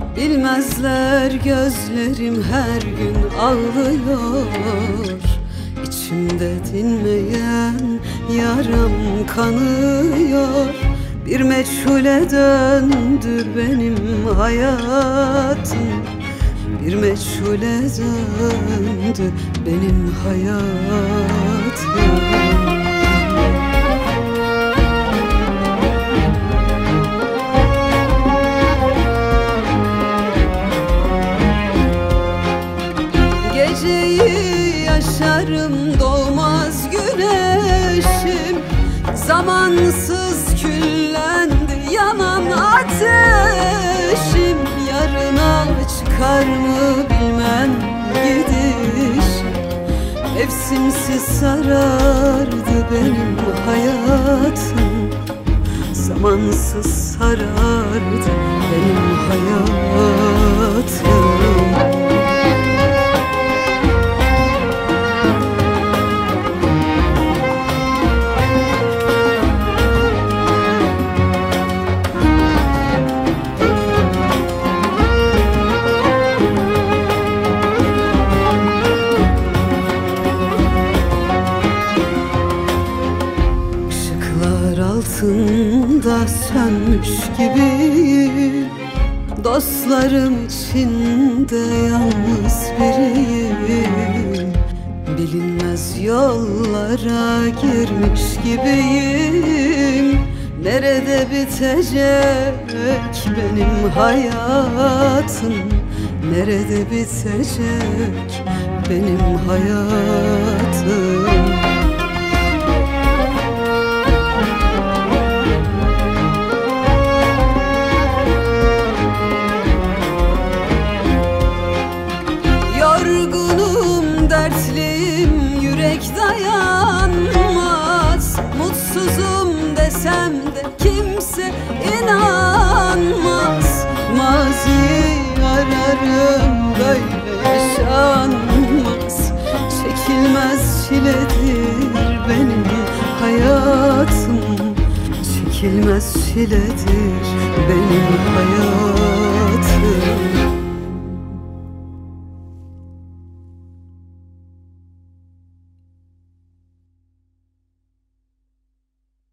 Bilmezler gözlerim her gün ağlıyor. İçimde dinmeyen yaram kanıyor. Bir meçhule döndü benim hayatım. Bir meçhule döndü benim hayatım. Geceyi yaşarım doğmaz güneşim. Zamansız küllendi yanan ateşim. Yarına çıkar mı bilmem gidişim. Mevsimsiz sarardı benim hayatım. Zamansız sarardı benim hayatım. Altında sönmüş gibiyim. Dostlarım içinde yalnız biriyim. Bilinmez yollara girmiş gibiyim. Nerede bitecek benim hayatım? Nerede bitecek benim hayatım? Yorgunum, dertliyim, yürek dayanmaz. Mutsuzum desem de kimse inanmaz. Maziyi ararım, böyle yaşanmaz. Çekilmez çiledir benim hayatım. Çekilmez çiledir benim hayatım.